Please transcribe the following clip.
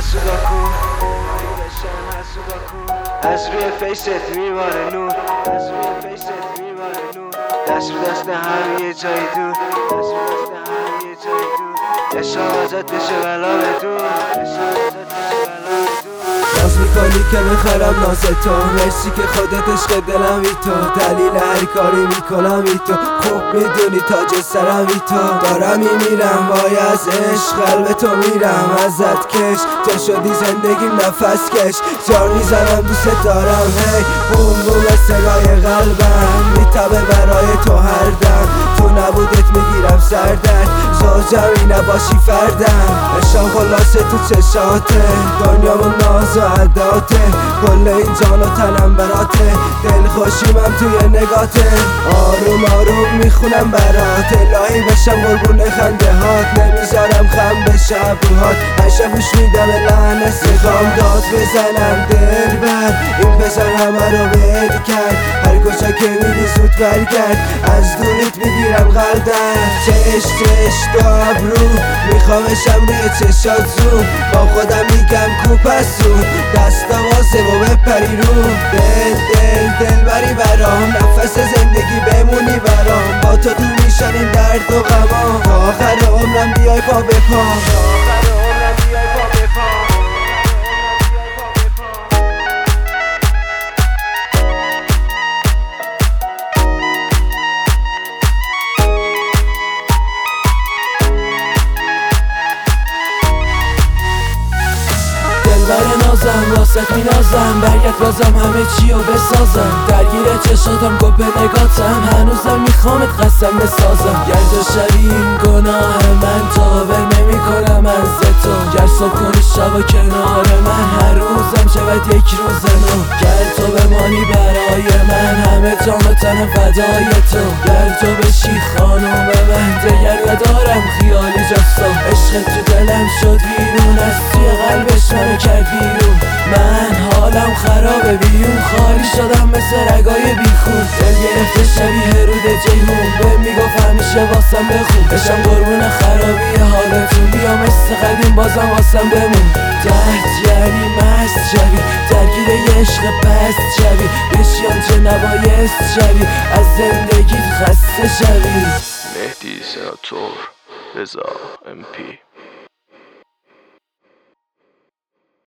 حسوداکو از روی فیست میباره نور دست به دست هم یه جایی دور عشق ازت بشه بلا به دور ناز میکنی که بخرم ناز تو، مرسی که خودت عشق دلم ای تو، دلیل هر کاری میکنم ای تو، خوب میدونی تاج سرم ای تو، دارم میمیرم وای از عشق قلب تو میرم ازت کش، تو شدی زندگیم نفس کش، جار میزنم دوست دارم هی بوم بوم صدای قلبم میتبه برای تو هر دم، تو نبودت میگیرم سردرد زوجمی نباشی فردم، عشقم خلاصه تو چشاته دنیامون ناز و عداته، کل این جان و تنم براته، دل خوشیمم توی نگاته، آروم آروم میخونم برات، الهی بشم قربون خنده هات، نمیذارم خم بشه ابروهات، همیشه گوش میدم لحن میخوام داد بزنم دل بر این پسر همه رو ول کرد، هر کجا که میری زود برگرد، از دورت میگیرم قلبم، چش تو ابرو میخوامشم روی چشات زوم، با خودم میگم کوپسون دستا واسه و بپری رو، دل بری برام، نفس زندگی بمونی برام، با تو دور میشنیم درد و غمام، تا آخر عمرم بیای پا به پا. دلبر نازم واسط مینازم، برگرد بازم همه چیو بسازم، درگیر چشاتم گپ نگاتم، هنوزم میخوامت قسم بسازم، گرد شبین گناه من تابه نمی کنم از تو، گر صبح کنی شب و کنار من، هر روزم شود یک روز نو، گر تو بمانی برای من، همه جان و تنم فدای تو، گر تو بشی خانوم من، دیگر ندارم خیالی جز تو، عشق تو دلم شد بیرون از توی قلبش منو کرد بیرون، من حالم خرابه بیون خالی شدم مثل رگای بیخون، دل گرفته شبیه رود جیهون، به میگفت همیشه واسم بخون، بشم قربون خرابی حالتون، بیا مثل قدیم بازم واسم بمون، درد یعنی مست شوی، درگیر یه عشق پست شوی، بشی آنچه نبایست شوی، از زندگیت خسته شوی. مهدی سناتور رضا MP